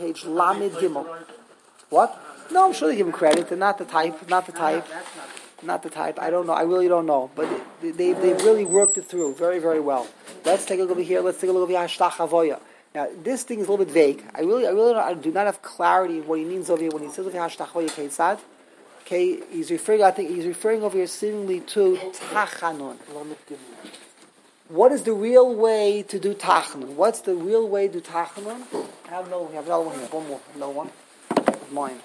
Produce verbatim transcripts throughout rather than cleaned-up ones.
page Lamed Gimel. What? No, I'm sure they give him credit. They're not the type, not the type, not the type. I don't know. I really don't know. But they, they, they've really worked it through very, very well. Let's take a look over here. Let's take a look over here. Hashtach Havoya. Now, this thing is a little bit vague. I really, I really don't, I do not have clarity of what he means over here when he says over here Hashtach Havoya Keitzad. Okay, he's referring, I think he's referring over here seemingly to Tachanun. What is the real way to do Tachanun? What's the real way to do Tachanun? I have no, we have another one here. One more. Another one. Mine.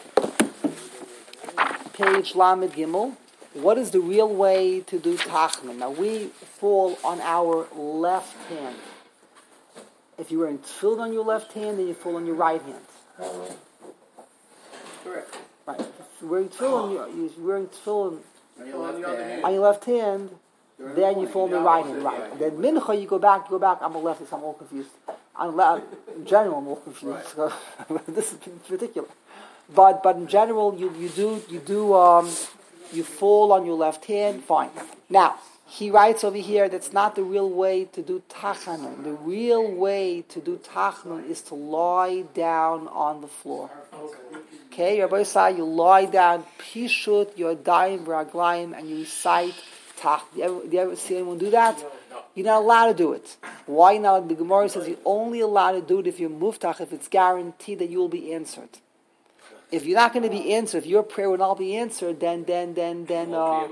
Page Lamed Gimel. What is the real way to do Tachanun? Now, we fall on our left hand. If you're wearing tefillin on your left hand, then you fall on your right hand. Correct. Right. If you're wearing tefillin, you're wearing tefillin on your left hand, on your left hand then you fall on the right hand. Right. Then mincha, you go back, you go back. I'm a leftist, I'm all confused. I'm left, in general, I'm all confused. Right. So, this is particular. But but in general, you, you do you do um, you fall on your left hand. Fine. Now he writes over here that's not the real way to do tachanun. The real way to do tachanun is to lie down on the floor. Okay, Rabbi Yisai, you lie down, pishut your daim v'raglayim, and you recite tach. Do you ever, do you ever see anyone do that? You're not allowed to do it. Why not? The Gemara says you're only allowed to do it if you're muftach, if it's guaranteed that you will be answered. If you're not going to be answered, if your prayer will not be answered, then then then then uh,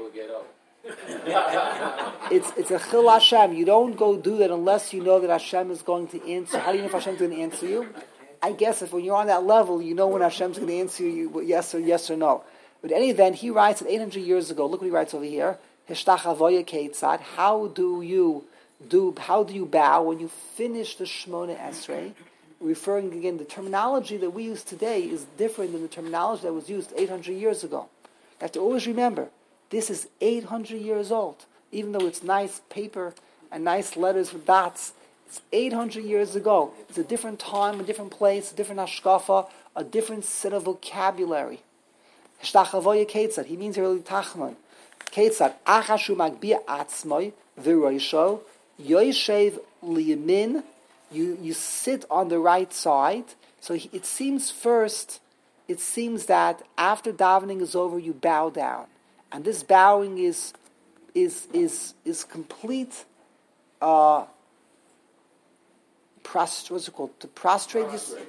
it's it's a chil Hashem. You don't go do that unless you know that Hashem is going to answer. How do you know if Hashem is going to answer you? I guess if when you're on that level, you know when Hashem is going to answer you, yes or yes or no. But in any event, he writes that eight hundred years ago. Look what he writes over here. Hishtach Havoya Keitzad. How do you do? How do you bow when you finish the Shmona Esrei? Referring again, the terminology that we use today is different than the terminology that was used eight hundred years ago. You have to always remember, this is eight hundred years old. Even though it's nice paper and nice letters with dots, it's eight hundred years ago. It's a different time, a different place, a different hashkafa, a different set of vocabulary. Hishtach Havoya Keitzad. He means really Tachman. Keitzad. Achashu magbia atzmoi v'roisho yoshev liyamin. You you sit on the right side. So it seems first, it seems that after davening is over, you bow down, and this bowing is is is is complete. Uh, prost, what's it called? To prostrate,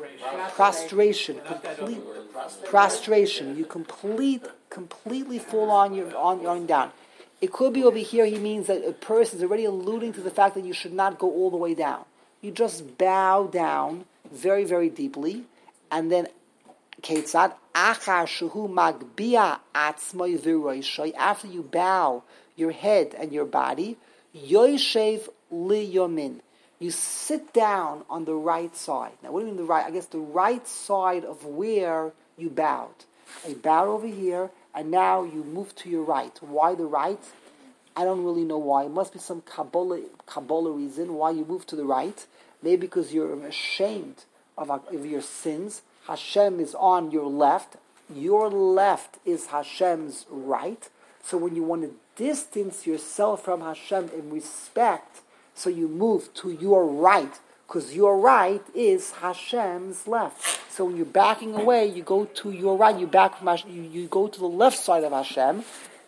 prostration, complete prostration. You complete completely fall on your on on down. It could be over here. He means that a person is already alluding to the fact that you should not go all the way down. You just bow down very, very deeply, and then Keitzad achar shehu magbia atzmoi v'roishay. After you bow your head and your body, yoshev liyomin. You sit down on the right side. Now, what do you mean the right? I guess the right side of where you bowed. You bowed over here, and now you move to your right. Why the right? I don't really know why. It must be some Kabbalah, Kabbalah reason why you move to the right. Maybe because you're ashamed of, of your sins. Hashem is on your left. Your left is Hashem's right. So when you want to distance yourself from Hashem in respect, so you move to your right, because your right is Hashem's left. So when you're backing away, you go to your right. You back from Hashem, you, you go to the left side of Hashem.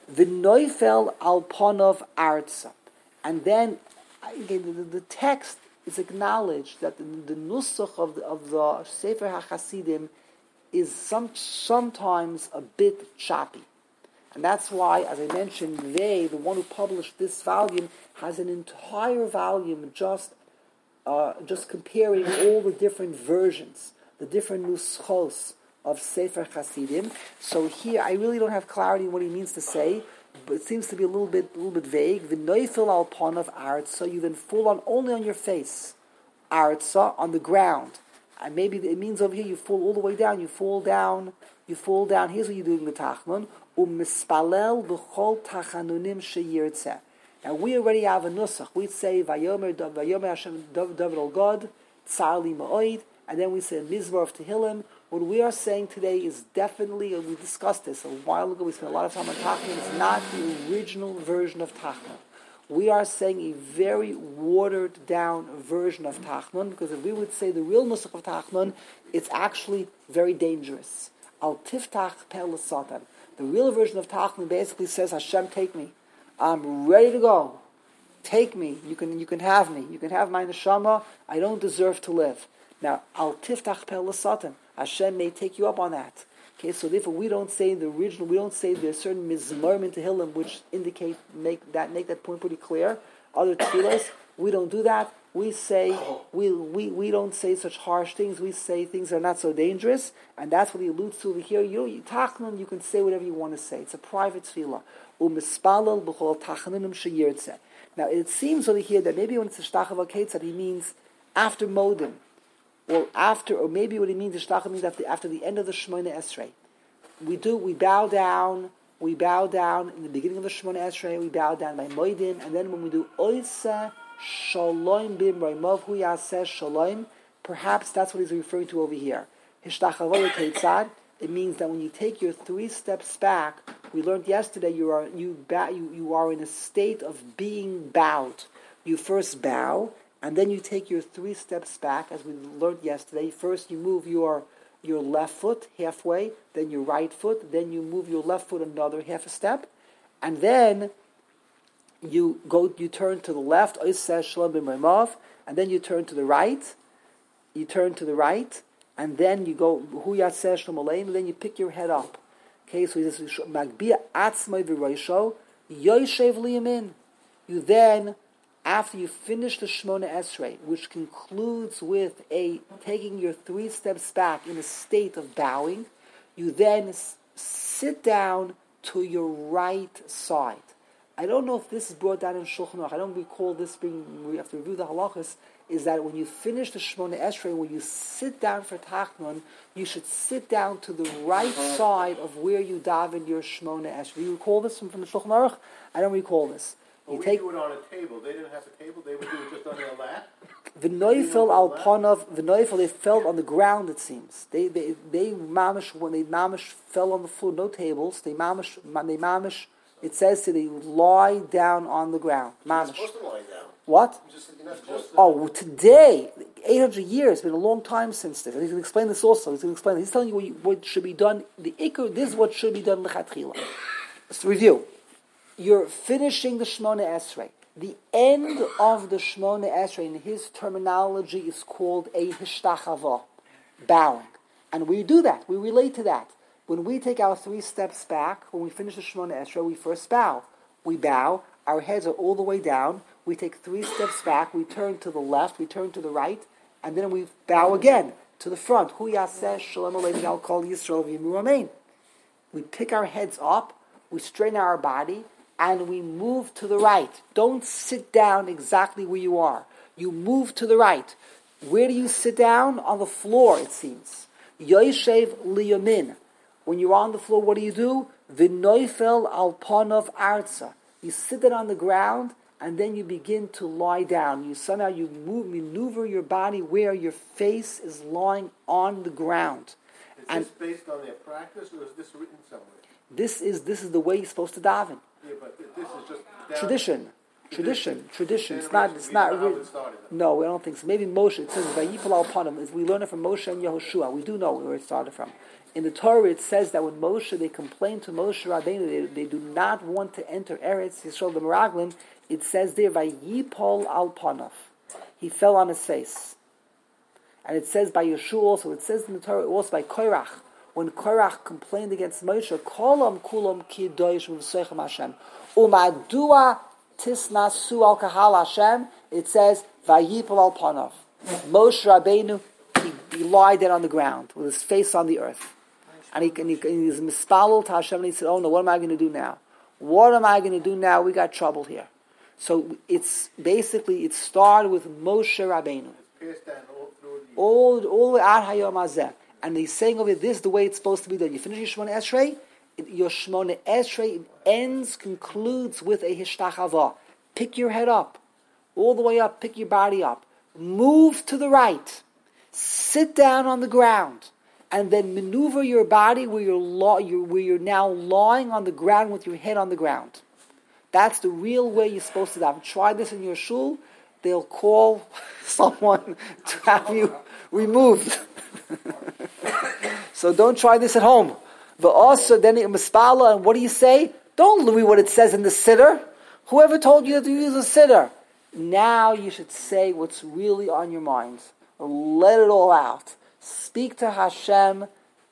V'noifel al ponov arza. And then again, the, the text is acknowledged that the, the nusach of the, of the Sefer HaChasidim is some sometimes a bit choppy. And that's why, as I mentioned, they, the one who published this volume, has an entire volume just uh, just comparing all the different versions, the different nuschos of Sefer Hasidim. So here, I really don't have clarity in what he means to say, but it seems to be a little bit, a little bit vague. V'noifel al ponav arza, you then fall on only on your face, arza, on the ground, and maybe it means over here you fall all the way down. You fall down. You fall down. Here's what you do in the tachnun. U'mispalel b'chol tachanunim sheyirtzeh. Now we already have a nusach. We say Vayomer Vayomer Hashem David al God Tzarli Ma'oid, and then we say Mizmor of Tehillim. What we are saying today is definitely, and we discussed this a while ago, we spent a lot of time on Tachnun, it's not the original version of Tachnun. We are saying a very watered down version of Tachnun, because if we would say the real nusach of Tachnun, it's actually very dangerous. Al tiftach pel satan. The real version of Tachnun basically says, Hashem, take me. I'm ready to go. Take me. You can you can have me. You can have my neshama. I don't deserve to live. Now, al tiftach pel satan. Hashem may take you up on that. Okay, so therefore we don't say the original, we don't say there's certain mizmarim in Tehillim which indicate, make that make that point pretty clear. Other tefillas, we don't do that. We say, we, we we don't say such harsh things. We say things that are not so dangerous, and that's what he alludes to over here. You know, you, Tachnun, you can say whatever you want to say. It's a private tefillah. U'mispalel b'chol tachnunim sheyirtzeh. Now, it seems over here that maybe when it's a shtach that he means after modim, or after, or maybe what he means, the shtach means after, after the end of the Shemona Esrei. We do, we bow down, we bow down in the beginning of the Shemona Esrei, we bow down by moedim, and then when we do oiseh shalom bim raimov hu yaseh shalom, perhaps that's what he's referring to over here. Hishtachavoy keitzad. It means that when you take your three steps back, we learned yesterday you are you, bow, you you are in a state of being bowed. You first bow, and then you take your three steps back, as we learned yesterday. First you move your your left foot halfway, then your right foot, then you move your left foot another half a step, and then you go you turn to the left, and then you turn to the right, you turn to the right, and then you go hu yaseh shalom aleim, and then you pick your head up. Okay, so he says magbia atzmai v'roisho yoshev liyamin. You then, after you finish the Shemona Esrei, which concludes with a taking your three steps back in a state of bowing, you then s- sit down to your right side. I don't know if this is brought down in Shulchan Aruch. I don't recall this being, we have to review the halachas, is that when you finish the Shemona Esrei, when you sit down for Tachnun, you should sit down to the right side of where you daven your Shemona Esrei. Do you recall this from, from the Shulchan Aruch? I don't recall this. Well, you we take, do it on a table. They didn't have a table. They would do it just on their lap. V'noifel al panav, v'noifel, they fell on the ground, it seems. They, they, they mamish, when they mamish fell on the floor, no tables, they mamish, they mamish, it says to they lie down on the ground. Mamish. You're supposed to lie down. What? Just, you're not supposed to. Oh, today, eight hundred years, been a long time since this. And he's going to explain this also. He's going to explain, he's telling you what, you, what should be done. The ikr, this is what should be done lechatchila. Let's review. You're finishing the Shemona Esrei. The end of the Shemona Esrei, in his terminology, is called a hishtachava, bowing. And we do that. We relate to that. When we take our three steps back, when we finish the Shemona Esrei, we first bow. We bow. Our heads are all the way down. We take three steps back. We turn to the left. We turn to the right. And then we bow again to the front. Hu yaseh shalom aleim al kol Yisrael v'yimu amein. We pick our heads up. We straighten our body. And we move to the right. Don't sit down exactly where you are. You move to the right. Where do you sit down? On the floor, it seems. Yoshev liyamin. When you're on the floor, what do you do? V'noifel al panav arza. You sit down on the ground, and then you begin to lie down. You somehow you move, maneuver your body where your face is lying on the ground. Is and this based on their practice, or is this written somewhere? This is this is the way you're supposed to daven. Yeah, but this is just down Tradition. Tradition, tradition. It's Generation. not. It's We not. don't know how Re- it started, though. no, we don't think so. Maybe Moshe. It says Vayipal al panim. We learn it from Moshe and Yehoshua. We do know where it started from. In the Torah, it says that when Moshe, they complained to Moshe Rabbeinu, they, they do not want to enter Eretz Yisrael the Meraglim. It says there Vayipal al panav. He fell on his face, and it says by Yeshua also. It says in the Torah also by Korach. When Korach complained against Moshe, Kolam kulam kidosh v'sochem Hashem. Umadua tisnasu al kahal Hashem. It says vayipol al panav. Moshe Rabbeinu, he, he lied down on the ground with his face on the earth, and he and he, and he was mispalel to Hashem. And he said, "Oh no, what am I going to do now? What am I going to do now? We got trouble here." So it's basically it started with Moshe Rabbeinu. Passed down all through the All all the way ad hayom hazeh. And he's saying over here, this is the way it's supposed to be done. You finish your Shemona Esrei, your Shemona Esrei ends, concludes with a hishtachava. Pick your head up, all the way up, pick your body up. Move to the right. Sit down on the ground. And then maneuver your body where you're, lo- you're, where you're now lying on the ground with your head on the ground. That's the real way you're supposed to daven. Try this in your shul. They'll call someone to have you removed. So don't try this at home. But also, then in Mispala, and what do you say? Don't read what it says in the siddur. Whoever told you to use a siddur? Now you should say what's really on your mind. Let it all out. Speak to Hashem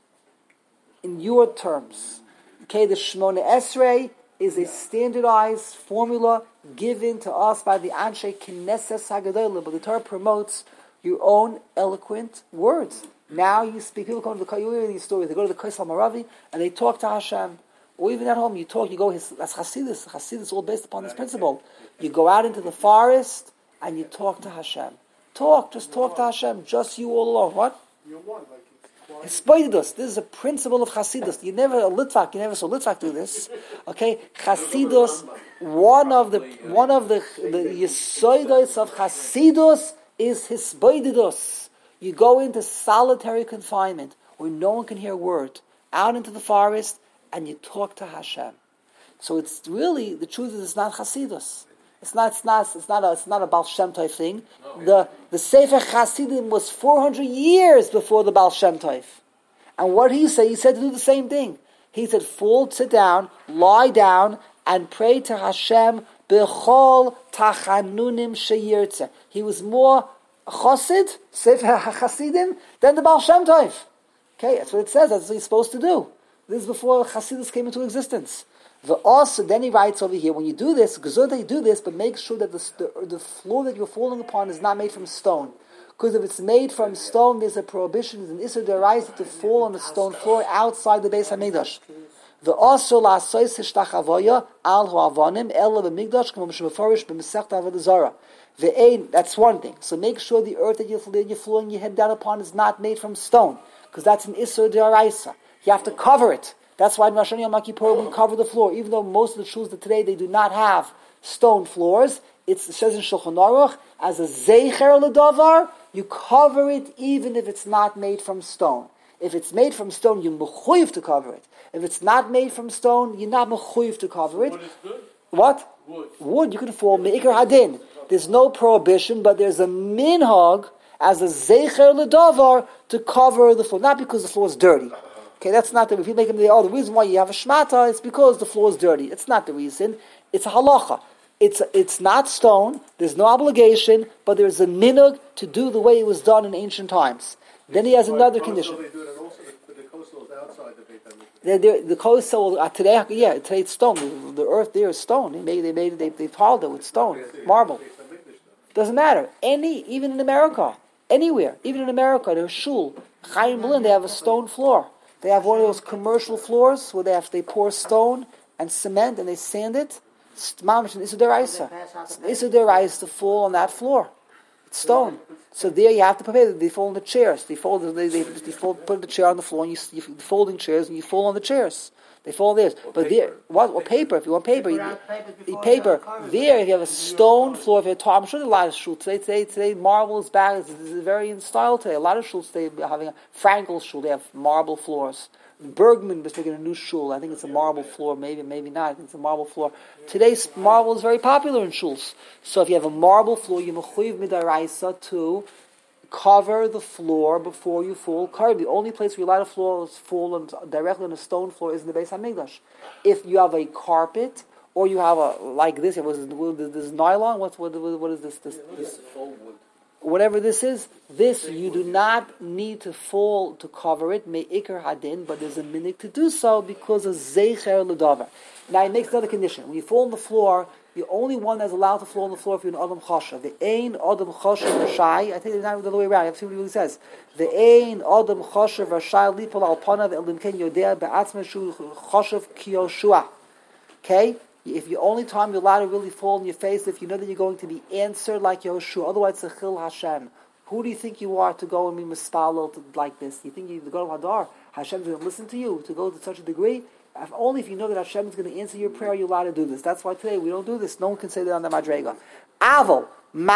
in your terms. Okay, the Shemona Esrei is a standardized formula given to us by the Anshe Knesset Hagadolah, but the Torah promotes your own eloquent words. Now you speak, people come to the, you hear these stories, they go to the Kosel Maravi and they talk to Hashem. Or even at home, you talk, you go, his, that's Hasidus. Hasidus is all based upon this principle. You go out into the forest and you talk to Hashem. Talk, just talk to Hashem, just you all alone. What? You're one, like it's This is a principle of Hasidus. You never, a Litvak, you never saw Litvak do this. Okay? Hasidus, one of the, one of the, the Yesoidos of Hasidus is Hisboididus. You go into solitary confinement where no one can hear a word, out into the forest, and you talk to Hashem. So it's really, the truth is it's not Hasidus. It's not, it's not, it's not a, it's not a Baal Shem Tov thing. No. The, the Sefer Hasidim was four hundred years before the Baal Shem Tov. And what he said, he said to do the same thing. He said, fall, sit down, lie down, and pray to Hashem, B'chol tachanunim sheyirtze. He was more Chassid, Sefer Hasidim, than the Baal Shem Tov. Okay, that's what it says, that's what he's supposed to do. This is before Hasidus came into existence. The also, then he writes over here, when you do this, good that you do this, but make sure that the, the, the floor that you're falling upon is not made from stone. Because if it's made from stone, there's a prohibition, there's an Isser D'Oraisa to fall on the stone floor outside the Beis HaMikdash. The also la'asos hishtachavoya al ha'avanim ela b'mikdash k'mo b'shemeforish b'mesechta avodah zara. The ain, that's one thing. So make sure the earth that you're, that you're flowing your head down upon is not made from stone, because that's an Isser D'Oraisa. You have to cover it. That's why in Rosh Hashanah Yom Kippur we cover the floor. Even though most of the shuls that today they do not have stone floors, it's, it says in Shulchan Aruch, as a zeicher ledavar, you cover it even if it's not made from stone. If it's made from stone, you're mechuyev to cover it. If it's not made from stone, you're not mechuyev to cover it. Wood is good? What? Wood. Wood, you can fall me'ikar hadin. There's no prohibition, but there's a minhag as a zeicher ledavar to cover the floor. Not because the floor is dirty. Okay, that's not the, if you make them the, oh, the reason why you have a shmata is because the floor is dirty. It's not the reason. It's a halacha. It's it's not stone. There's no obligation, but there's a minhag to do the way it was done in ancient times. Then he has another condition. They do it, and also the, the coastal is outside the Beit HaMikdash. The, the, the coastal uh, today, yeah, today it's stone. The, the earth there is stone. They made, they made, they they tiled it with stone, marble. Doesn't matter. Any, even in America, anywhere, even in America, there's shul, Chaim Berlin, they have a stone floor. They have one of those commercial floors where they have they pour stone and cement and they sand it. Mamish and Isser D'Oraisa. Isser D'Oraisa to fall on that floor. It's stone. So there you have to prepare. They fall on the chairs. They fold. They, they, they fold, put the chair on the floor, and you, you folding chairs, and you fall on the chairs. They fall there. But there, what? Or paper? If you want paper, you, you, paper. There, if you have a stone floor, if you have, I'm sure there are a lot of shuls today. Today, today, marble is back. It's, it's very in style today. A lot of shuls today are having a Frankel shul. They have marble floors. Bergman was making a new shul. I think it's a marble floor. Maybe, maybe not. I think it's a marble floor. Today's marble is very popular in shuls. So if you have a marble floor, you mechuyev midaraisa to cover the floor before you fall. Cover. The only place where you let a floor fall on, directly on a stone floor is in the Beis HaMikdash. If you have a carpet or you have a like this, it was this nylon. What what what is this? This, this whatever this is. This you do not need to fall to cover it. Me'ikar hadin, but there's a minhag to do so because of zeicher ledavar. Now it makes another condition. When you fall on the floor, the only one that's allowed to fall on the floor if you're an Adam Chasha. The Ein Adam Chasha Rashai. I think it's not the other way around. You have to see what he really says. The Ein Adam Chasha Rashai Lipol Al Panav El Limken Yodea Be'atzma Shu Chashav Kiyoshua. Okay? If the only time you're allowed to really fall on your face, if you know that you're going to be answered like Yehoshua, otherwise it's a Chil Hashem. Who do you think you are to go and be mispalel like this? You think you're the God of Hadar? Hashem's going to listen to you to go to such a degree? If only if you know that Hashem is going to answer your prayer, you're allowed to do this. That's why today we don't do this. No one can say that on the Madrega. Avo,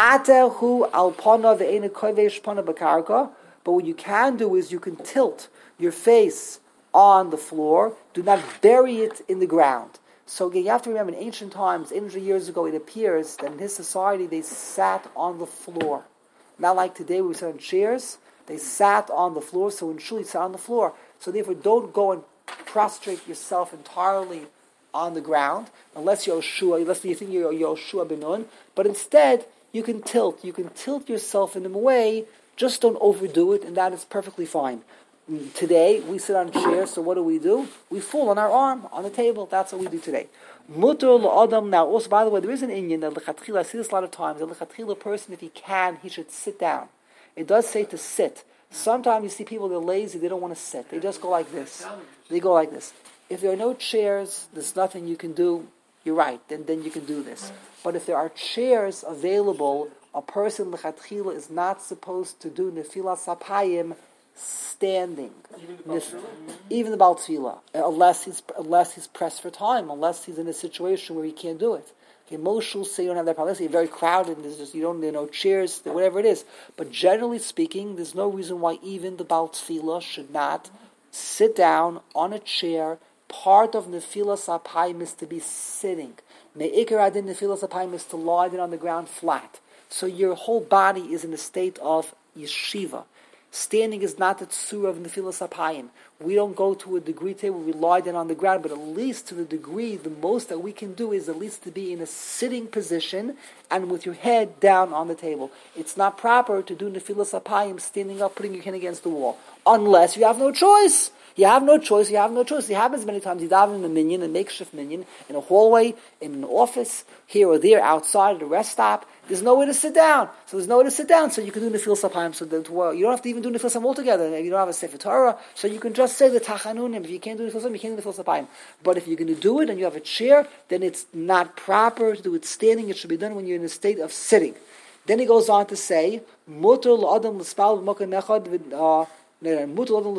matehu alpana ve'ena kovesh pana bakarka. But what you can do is you can tilt your face on the floor. Do not bury it in the ground. So you have to remember, in ancient times, eight hundred years ago, it appears that in his society they sat on the floor. Not like today we sit on chairs. They sat on the floor, so in shul you sat on the floor. So therefore, don't go and prostrate yourself entirely on the ground, unless you're Yoshua, unless you think you're Yoshua ben Nun. But instead, you can tilt. You can tilt yourself in a way, just don't overdo it, and that is perfectly fine. Today, we sit on chairs, so what do we do? We fall on our arm, on the table. That's what we do today. Mutter l'adam. Now, also, by the way, there is an Indian that l'chatchila, I see this a lot of times, that l'chatchila person, if he can, he should sit down. It does say to sit. Sometimes you see people, they're lazy, they don't want to sit. They just go like this. They go like this. If there are no chairs, there's nothing you can do, you're right, then, then you can do this. But if there are chairs available, a person, l'chatchila, is not supposed to do nefilas apayim standing. Even the Baal Tefillah, unless he's, unless he's pressed for time, unless he's in a situation where he can't do it. Okay, most shuls say you don't have that problem. Let's say you're very crowded and there's just, you don't, there are no chairs, whatever it is. But generally speaking, there's no reason why even the Baal Tefillah should not sit down on a chair. Part of Nefilas Apayim is to be sitting. Me'ikar adin Nefilas Apayim is to lie down on the ground flat. So your whole body is in a state of yeshiva. Standing is not the tzura of Nefilas Apayim. We don't go to a degree table, we lie down on the ground, but at least to the degree, the most that we can do is at least to be in a sitting position and with your head down on the table. It's not proper to do Nefilas Apayim standing up, putting your hand against the wall, unless you have no choice. You have no choice, you have no choice. It happens many times. You daven in a minyan, a makeshift minyan, in a hallway, in an office, here or there, outside at a rest stop. There's nowhere to sit down. So there's nowhere to sit down, so you can do Nefilas Apayim. So that, well, you don't have to even do Nefilas Apayim altogether. You don't have a Sefer Torah, so you can just say the Tachanunim. If you can't do Nefilas Apayim, you can't do Nefilas Apayim. But if you're going to do it and you have a chair, then it's not proper to do it standing. It should be done when you're in a state of sitting. Then he goes on to say, Mutter l'adam l'spal b'makom echad. You don't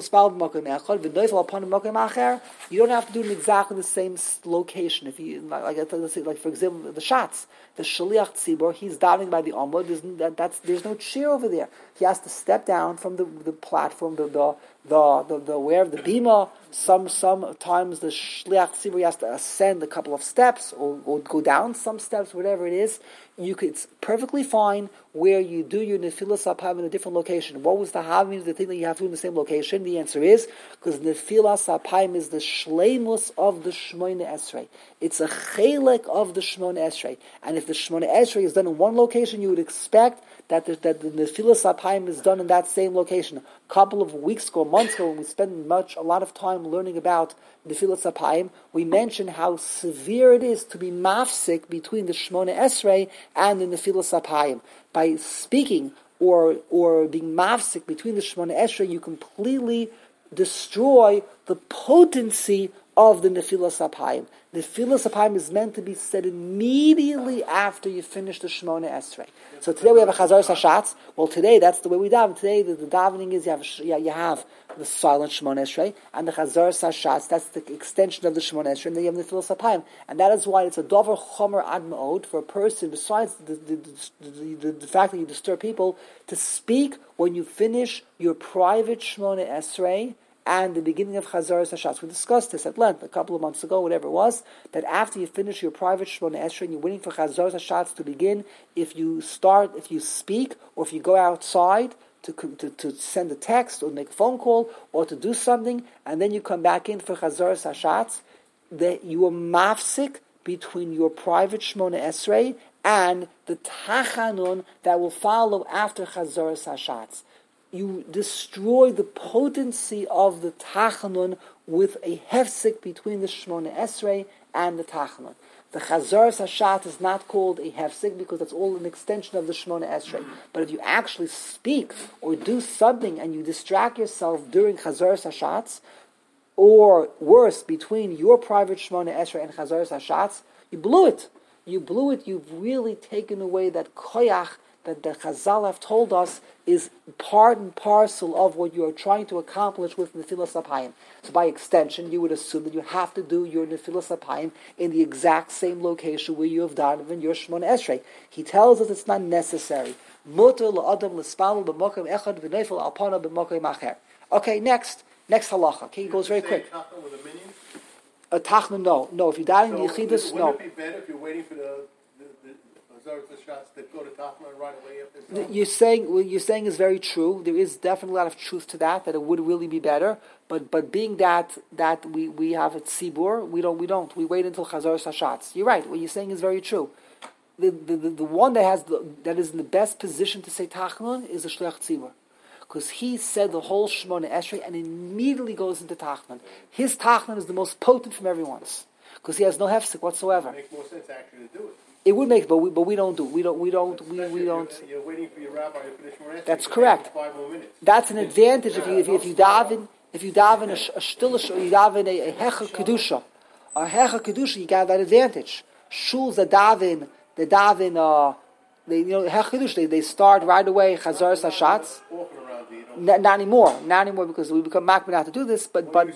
have to do it in exactly the same location. If you like, let's say, like for example, the shots, the shaliach tzibor, he's diving by the amud. There's that, that's there's no chair over there. He has to step down from the, the platform, the the the the, the where the bima. Some sometimes the shaliach tzibor has to ascend a couple of steps or, or go down some steps, whatever it is. You could, it's perfectly fine where you do your nefilas apayim in a different location. What was the having the thing that you have to do in the same location? The answer is because nefilas apayim is the shleimus of the Shmona Esrei. It's a chelek of the Shmona Esrei, and if the Shmona Esrei is done in one location, you would expect that the, that the nefilas apayim is done in that same location. A couple of weeks ago, months ago, when we spent much a lot of time learning about nefilas apayim, we mentioned how severe it is to be mafsik between the Shmona Esrei and the nefilas apayim. By speaking or or being mafsik between the Shmona Esrei, you completely destroy the potency of the nefilas apayim. Nefilas apayim is meant to be said immediately after you finish the Shmona Esrei. So today we have a Chazar Sashatz. Well, today that's the way we daven. Today the, the davening is you have yeah, you have the silent Shmona Esrei and the Chazar Sashatz. That's the extension of the Shmona Esrei, and then you have the Nefilas apayim, and that is why it's a dover chomer ad ma'od for a person. Besides the the, the, the, the the fact that you disturb people, to speak when you finish your private Shmona Esrei and the beginning of Chazar Sashatz. We discussed this at length a couple of months ago, whatever it was, that after you finish your private Shmona Esrei and you're waiting for Chazar Sashatz to begin, if you start, if you speak, or if you go outside to, to, to send a text or make a phone call or to do something, and then you come back in for Chazar Sashatz, that you are mafsik between your private Shmona Esrei and the Tachanun that will follow after Chazar Sashatz. You destroy the potency of the Tachanun with a hefsek between the Shmona Esrei and the Tachanun. The Chazar Sashat is not called a hefsek because that's all an extension of the Shmona Esrei. But if you actually speak or do something and you distract yourself during Chazar Sashatz, or worse, between your private Shmona Esrei and Chazar Sashatz, you blew it. You blew it. You've really taken away that koyach that the Chazal have told us is part and parcel of what you are trying to accomplish with Nefilas apayim. So by extension, you would assume that you have to do your Nefilas apayim in the exact same location where you have done in your Shmona Esrei. He tells us it's not necessary. Muter la'adam l'spal b'makom echad v'neifel alpana b'makom acher. Okay, next. Next halacha. Okay, he goes very quick. A tachnon, no. No, if you die in So, Yechidus, wouldn't no. it be better if you're waiting for the, the, the, the shots that go to Tachman right away after the You're saying what you're saying is very true. There is definitely a lot of truth to that. That it would really be better. But but being that that we, we have a tzibur, we don't we don't we wait until Chazar Sashatz. You're right. What you're saying is very true. The the, the, the one that has the, that is in the best position to say Tachnun is the Shliach Tzibur, because he said the whole Shemona Esrei and immediately goes into Tachnun. His Tachnun is the most potent from everyone's, because he has no hefsek whatsoever. It makes more sense actually to do it. It would make, but we but we don't do. We don't we don't we, we don't. You're, you're waiting for your rabbi to finish more. That's correct. Five more minutes. That's an advantage if you if you, if you daven if you daven a, a stillish or you daven a, a hecha kedusha, a hecha kedusha, you got that advantage. Shuls that daven they daven uh they you know hecha kedusha they, they start right away chazar sashatz. Not, not anymore, not anymore because we become makbid not to do this. But but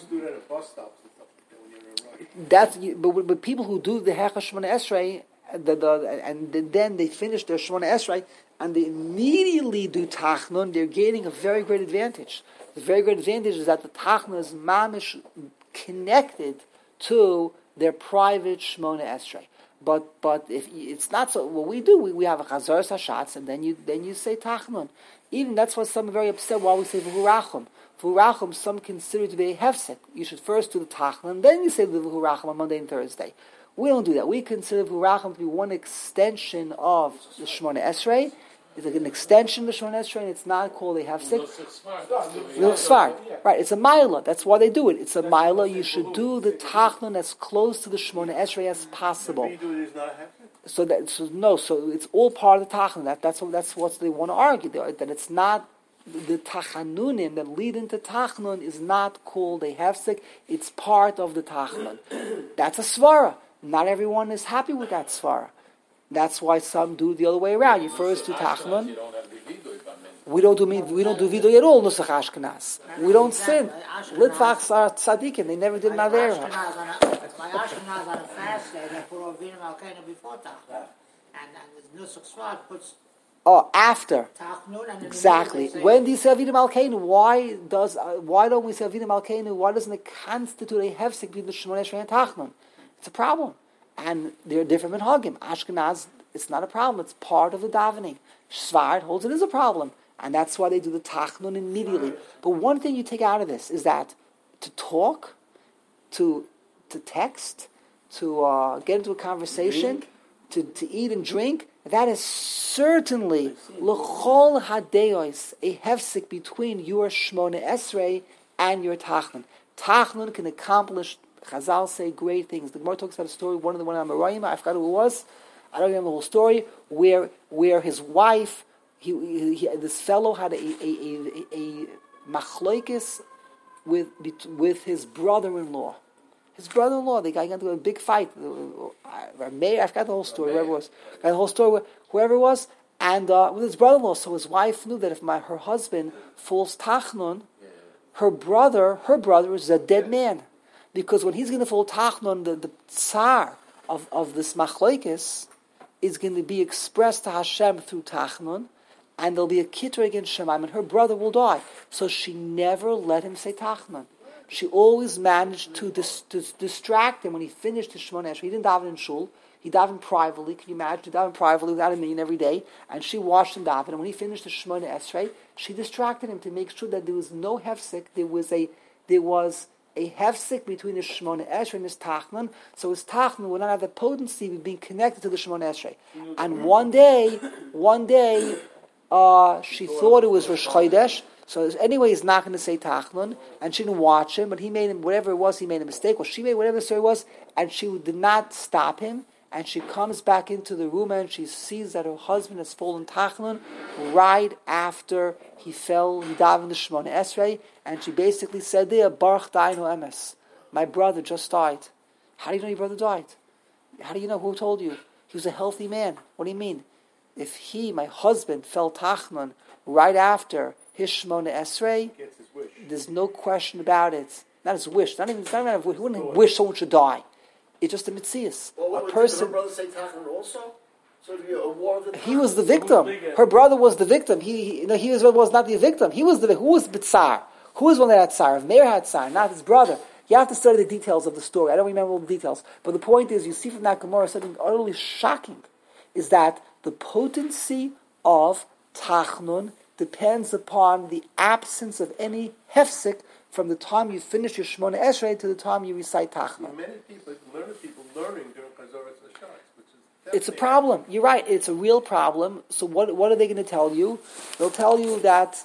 that's but but people who do the hecha shemona esrei. The, the, and then they finish their Shemona Esrei and they immediately do Tachnun, they're gaining a very great advantage. The very great advantage is that the Tachnun is mamish connected to their private Shemona Esrei. But but if it's not so, what we do, we, we have a Chazar Sashatz and then you then you say Tachnun. Even that's why some are very upset while we say V'hurachum. V'hurachum, some consider it to be a hefsek. You should first do the Tachnun, then you say the V'hurachum on Monday and Thursday. We don't do that. We consider V'hurachim to be one extension of the Shemona Esrei. It's like an extension of the Shemona Esrei, and it's not called a hefsek. Real Sfard. Right, it's a Maila. That's why they do it. It's a Maila. You should do the Tachnun as close to the Shemona Esrei as possible. So that so no, so it's all part of the Tachnun. That, that's, what, that's what they want to argue, that it's not the Tachanunim that lead into Tachnun is not called a hefsek. It's part of the Tachnun. That's a Svara. Not everyone is happy with that svara. That's why some do the other way around. You first do Tachnun. We don't do we don't do vidui at all. Nusach Ashkenaz. We don't sin. Litvachs are tzaddikim. They never did an avera. My Ashkenaz on a fast day, they put Rovin Malkeinu before Tachnun, and and the Nusach Sfard puts. Oh, after. Tachnun and exactly. When do you say Avinu Malkeinu? Why does uh, why don't we say Avinu Malkeinu? Why doesn't it constitute a hefsek between the Shemona Esrei and Tachnun? It's a problem. And they're different minhagim. Ashkenaz, it's not a problem. It's part of the davening. Svard holds it is a problem. And that's why they do the Tachnun immediately. But one thing you take out of this is that to talk, to to text, to uh, get into a conversation, to, to eat and drink, that is certainly l'chol hadeos, a hefsek between your Shemona Esrei and your Tachnun. Tachnun can accomplish, Chazal say, great things. The Gemara talks about a story, one of the one on Amarayim, I forgot who it was, I don't remember the whole story, where where his wife, he, he, this fellow had a a, a, a machloikis with with his brother-in-law. His brother-in-law, the guy got into a big fight. I, I forgot the whole story, whoever it was. I the whole story, whoever it was, and uh, with his brother-in-law. So his wife knew that if my her husband falls Tachnun, her brother, her brother is a dead man. Because when he's going to fall Tachnun, the, the tsar of, of this machloikis is going to be expressed to Hashem through Tachnun, and there'll be a kitur against Shemaim, and her brother will die. So she never let him say Tachnun. She always managed to, dis, to distract him when he finished his Shemona Esrei. He didn't daven in shul. He davened privately. Can you imagine? He davened privately without a minyan every day. And she watched him daven. And when he finished the Shemona Esrei, she distracted him to make sure that there was no hefsek. There was a there was a hefsek between his Shemona Esrei and his Tachnun. So his Tachnun would not have the potency of being connected to the Shemona Esrei. And one day, one day, uh, she thought it was Rosh Chodesh. So anyway, he's not going to say Tachnun, and she didn't watch him, but he made him, whatever it was, he made a mistake, or she made whatever the story was, and she did not stop him, and she comes back into the room, and she sees that her husband has fallen Tachnun right after he fell, he davened the Shemona Esrei, and she basically said there, Baruch Dainu Emes, my brother just died. How do you know your brother died? How do you know? Who told you? He was a healthy man. What do you mean? If he, my husband, fell Tachnun right after his Shemona Esrei, there's no question about it. Not his wish. Not even. Not even he wouldn't wish someone should die. It's just a mitzias. Well, a person. Did her brother say Tachnun also? So to be a war of the he was the victim. Her brother was the victim. He, he, no, he was, was not the victim. He was the. Who was Bitsar? Who was one that had tsar? If Meir had tsar, not his brother. You have to study the details of the story. I don't remember all the details. But the point is, you see from that Gemara something utterly shocking, is that the potency of Tachnun depends upon the absence of any hefsek from the time you finish your Shemona Esrei to the time you recite Tachnun. Many people, learning people learning during Chazoras Hashatz, which is It's a problem. You're right. It's a real problem. So what what are they going to tell you? They'll tell you that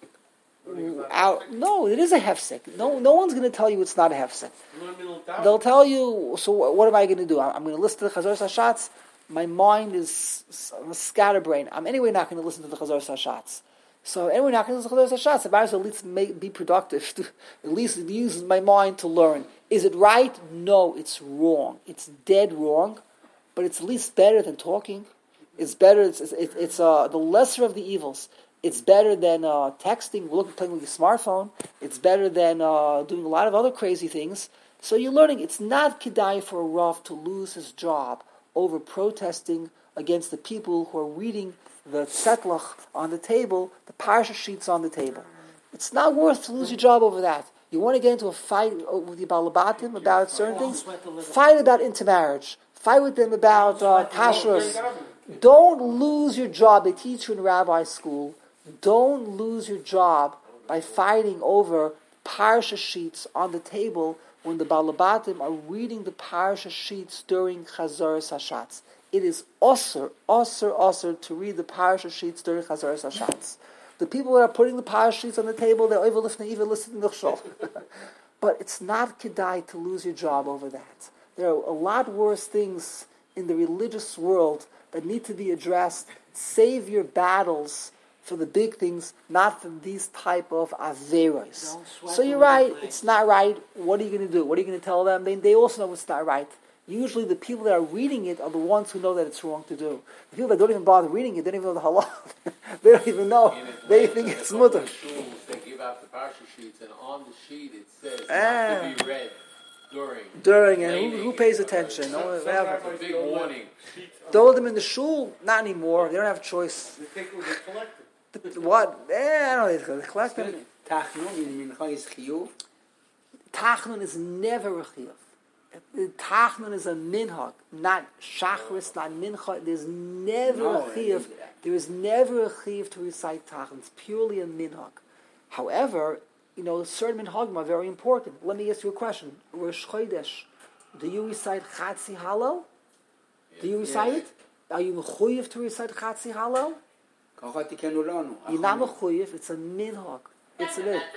Our, no, it is a hefsek. No, no one's going to tell you it's not a hefsek. They'll tell you. So, what am I going to do? I'm going to listen to the Chazoras Hashatz. My mind is I'm a scatterbrain. I'm anyway not going to listen to the Chazoras Hashatz. So, anyway, not going to listen to the Chazoras Hashatz. I might as well at least make, be productive. To, at least use my mind to learn. Is it right? No, it's wrong. It's dead wrong. But it's at least better than talking. It's better. It's it's, it's uh, the lesser of the evils. It's better than uh, texting, looking, playing with your smartphone. It's better than uh, doing a lot of other crazy things. So you're learning. It's not kedai for a Rav to lose his job over protesting against the people who are reading the tzetlach on the table, the parsha sheets on the table. It's not worth to lose your job over that. You want to get into a fight with your balabatim about certain things? Fight about intermarriage. Fight with them about uh, kashrus. Don't lose your job. They teach you in rabbi school. Don't lose your job by fighting over parsha sheets on the table when the balabatim are reading the parsha sheets during Chazoras Hashatz. It is osur, osur, osur to read the parsha sheets during Chazoras Hashatz. The people that are putting the parsha sheets on the table, they're even listening, even listening to shul. But it's not kedai to lose your job over that. There are a lot worse things in the religious world that need to be addressed. Save your battles for the big things, not for these type of averos. So you're right, it's not right. What are you going to do? What are you going to tell them? They, they also know it's not right. Usually the people that are reading it are the ones who know that it's wrong to do. The people that don't even bother reading it, they don't even know the halal. They don't even know. They think it's mutter. They give out the parsha sheets, and on the sheet it says Ah. not to be read during. During, and who, who pays attention? No one, It's whatever. a big warning. Throw them in the shul? Not anymore. They don't have a choice. They think it was collected. What? Eh, I don't know. They collect them. Tachnun in Mincha is chiyuv. Tachnun is never a chiyuv. Tachnun is a minhag, not shachris, not mincha. There's never No, a chiyuv. There is never a chiyuv to recite tachnun. It's purely a minhag. However, you know, certain minhagim are very important. Let me ask you a question. Rosh Chodesh, do you recite Chatzi Hallel? Do you recite it? Are you mechuyev to recite Chatzi Hallel? You're not mechuyev. It's a minhag. It's a minhag.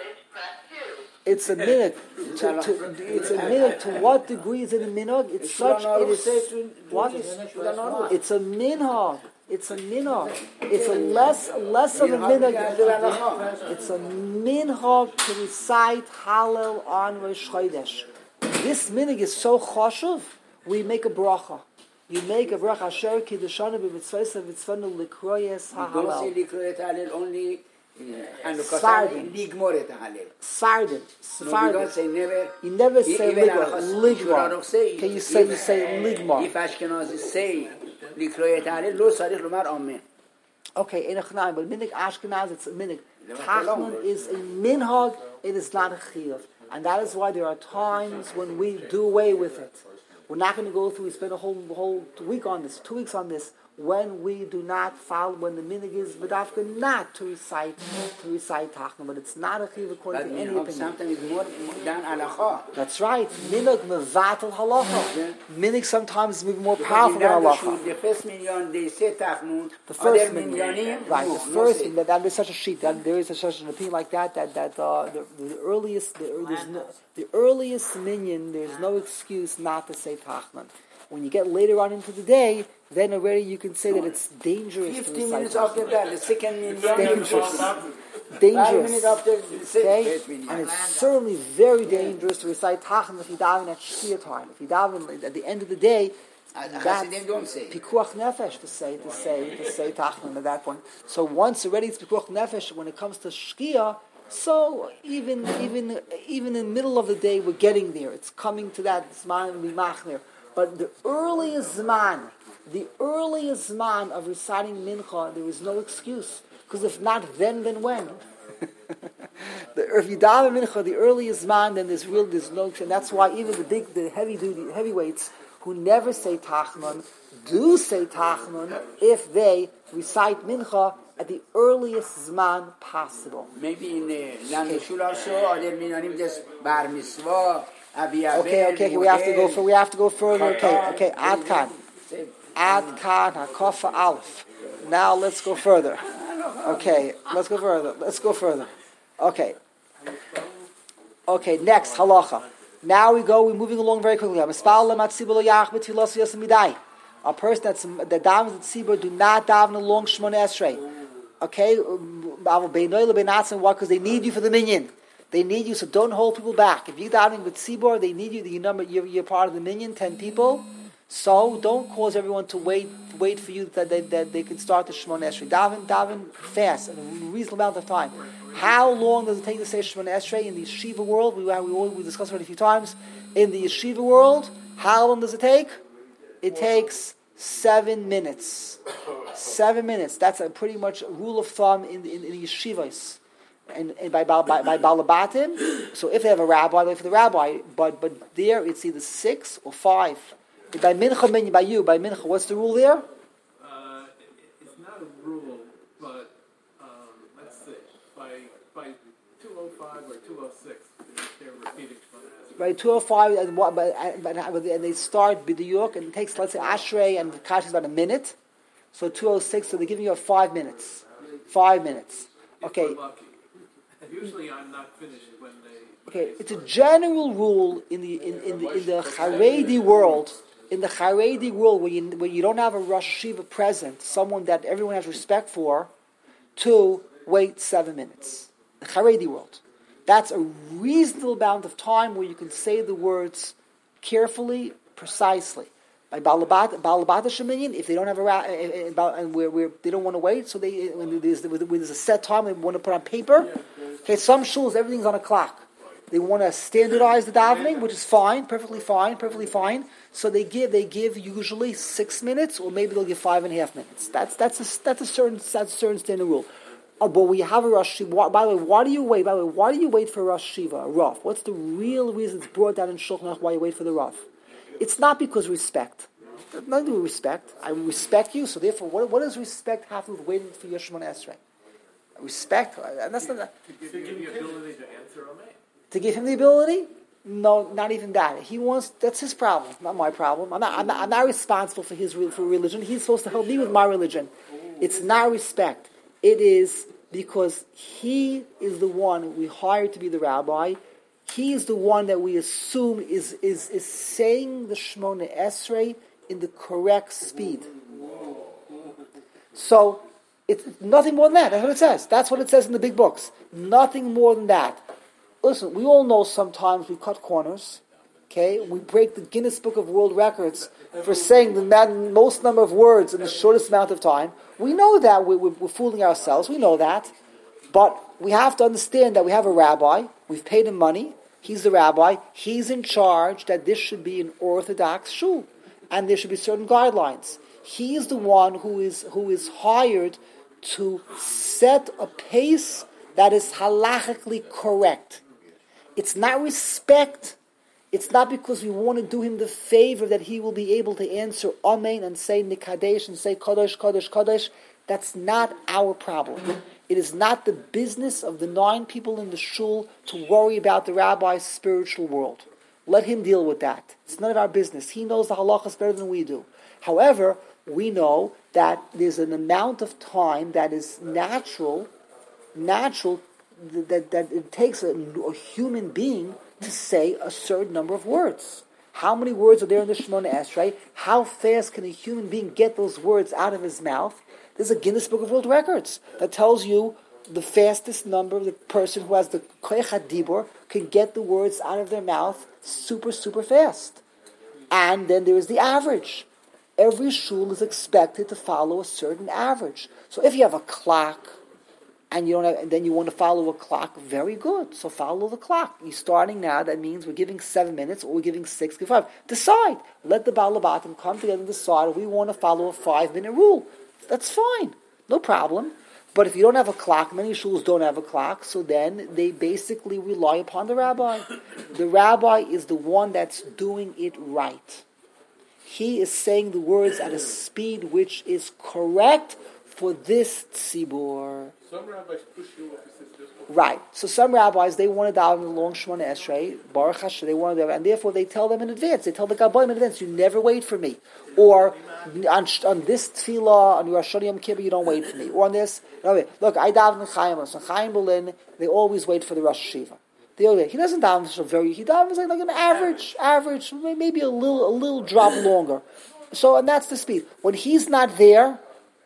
It's a minhag. To, to, it's a minhag. To what degree is it a minhag? It's such. It's, what? It's a minhag. It's a minhag. It's a less less of a minhag. It's a minhag to recite Hallel on Rosh Chodesh. This minhag is so chashuv. We make a bracha. You make a bracha asher kiddushanu b'mitzvayis v'tzvanu likroyes ha'halal. You don't say likroyes ha'halel only and Sardim. ligmor ha'halel. Sardim. No, we don't Sardim. say never. You never say Even ligmar. Ligmar. Can you say you say ligmar? If Ashkenazis say likroyes ha'halel, lo sarich lomar amen. Okay, in a chnai, but minig Ashkenaz, it's a minig. Tachnun is a minhag. It is not a chiyuv, and that is why there are times when we do away with it. We're not going to go through, we spend a whole whole week on this, two weeks on this, when we do not follow, when the minig is v'dafka not to recite, to recite Tachnun, but it's not a chiv according But to any minhag opinion. sometimes is more than halacha. That's right. Minig mevatel halacha. Minig sometimes is more Because powerful in than that halacha. shul, the first million they say Tachnun, The first other minyan, minyanim, right? no, The no first, say. that, that is such a sheet. That there is a, such an opinion like that. That that uh, the, the earliest, the, there's no, the earliest minyan. There's no excuse not to say Tachnun. When you get later on into the day, then already you can say that it's dangerous to Fifteen recite minutes Tachnun. after that, the second minyan. Dangerous. Five Dangerous. minutes after the second Okay? first minyan. And it's certainly very dangerous to recite Tachnun if you daven at Shkia time. If you daven at the end of the day, that's Hasidim don't say. pikuach nefesh to say to say to say Tachnun at that point. So once already it's pikuach nefesh when it comes to Shkia. So even even even in the middle of the day we're getting there. It's coming to that zman limachner. But the earliest zman, the earliest zman of reciting mincha, there is no excuse. Because if not then, then when? The, if you daven mincha, the earliest man, then there's real, there's no, and that's why even the big, the heavy duty, heavyweights who never say tachnon do say tachnon if they recite mincha at the earliest zman possible. Maybe in the land shul also, or they're meaning just bar mitzvah, abi Okay, okay, okay, we have to go for, we have to go further. Okay, okay, ad kan, ad kan hakofa aleph. Now let's go further. Okay, let's go further. Let's go further. Okay. Okay, next halacha. Now we go. We're moving along very quickly. A person that's that davens at tzibur do not daven along Shmoneh Esrei. Okay, why? Because they need you for the minyan. They need you, so don't hold people back. If you're davening with tzibur, they need you. You number you're, you're part of the minyan, ten people. So don't cause everyone to wait wait for you that they, that they can start the Shmoneh Esrei. Daven, daven fast in a reasonable amount of time. How long does it take to say Shmoneh Esrei in the yeshiva world? We we, we discussed it a few times. In the yeshiva world, how long does it take? It takes seven minutes. Seven minutes. That's a pretty much rule of thumb in the, in, in the yeshivas. And, and by, by, by Balabatim, so if they have a rabbi, wait for the rabbi. But but there it's either six or five. By mincha, by you, by mincha, what's the rule there? Uh, it, it's not a rule, but um, let's see, by by two oh five or two oh six, they're repeating Shmoneh Esrei. By two oh five, and, what, but, but, and they start B'diyuk, and it takes, let's say, Ashrei and Kash is about a minute. So two oh six, so they're giving you five minutes. Five minutes. Okay. If we're lucky. Usually I'm not finished when they... Okay, it's a general rule in the in, in the in the Haredi world. In the Haredi world, where you, where you don't have a Rosh Yeshiva present, someone that everyone has respect for, to wait seven minutes. The Haredi world. That's a reasonable amount of time where you can say the words carefully, precisely. By Balabat Sheminyan, if they don't have a and where, where they don't want to wait, so they when there's, when there's a set time they want to put on paper. Okay, some shuls everything's on a clock. They want to standardize the davening, which is fine, perfectly fine, perfectly fine. So they give they give usually six minutes, or maybe they'll give five and a half minutes. That's that's a that's a certain that's a certain standard rule. Oh, but we have a Rosh Shiva. By the way, why do you wait? By the way, why do you wait for a Rosh Shiva, a Rav? What's the real reason it's brought down in Shulchan Aruch why you wait for the Rav? It's not because respect. It's nothing to do with respect. I respect you, so therefore, what, what does respect have to do with waiting for your Shmoneh Esrei? Respect, and that's not that. To give you the ability to answer Amen. To give him the ability? No, not even that. He wants. That's his problem, not my problem. I'm not. I'm not, I'm not responsible for his for religion. He's supposed to help me with my religion. It's not respect. It is because he is the one we hired to be the rabbi. He is the one that we assume is is is saying the Shmoneh Esrei in the correct speed. So it's nothing more than that. That's what it says. That's what it says in the big books. Nothing more than that. Listen, we all know sometimes we cut corners. Okay, we break the Guinness Book of World Records for saying the most number of words in the shortest amount of time. We know that we, we're fooling ourselves. We know that, but we have to understand that we have a rabbi. We've paid him money. He's the rabbi. He's in charge. That this should be an orthodox shul. And there should be certain guidelines. He is the one who is who is hired to set a pace that is halachically correct. It's not respect. It's not because we want to do him the favor that he will be able to answer Amen and say Nikadesh and say Kodesh, Kodesh, Kodesh. That's not our problem. It is not the business of the nine people in the shul to worry about the rabbi's spiritual world. Let him deal with that. It's none of our business. He knows the halachas better than we do. However, we know that there's an amount of time that is natural, natural, that, that it takes a, a human being to say a certain number of words. How many words are there in the Shmoneh Esrei? How fast can a human being get those words out of his mouth? There's a Guinness Book of World Records that tells you the fastest number, the person who has the koach hadibur can get the words out of their mouth super, super fast. And then there is the average. Every shul is expected to follow a certain average. So if you have a clock, and you don't have, and then you want to follow a clock, very good. So follow the clock. You're starting now, that means we're giving seven minutes, or we're giving six, give five. Decide. Let the Balabatim come together and decide, we want to follow a five-minute rule. That's fine. No problem. But if you don't have a clock, many shuls don't have a clock, so then they basically rely upon the rabbi. The rabbi is the one that's doing it right. He is saying the words at a speed which is correct for this tzibur. Some rabbis push you off. Right. So some rabbis, they want to daven the long Shemona Esrei, Baruch Hashem, they want to, and therefore they tell them in advance. They tell the Gabbaim in advance, you never wait for me. Or on, on this tefillah, on Rosh Hashanah Yom Kippur, you don't wait for me. Or on this, no, look, I daven in Chaim, so Chaim Berlin, they always wait for the Rosh Hashiva. They, he doesn't daven so very, he davens like, like an average, average, maybe a little, a little drop longer. So, and that's the speed. When he's not there,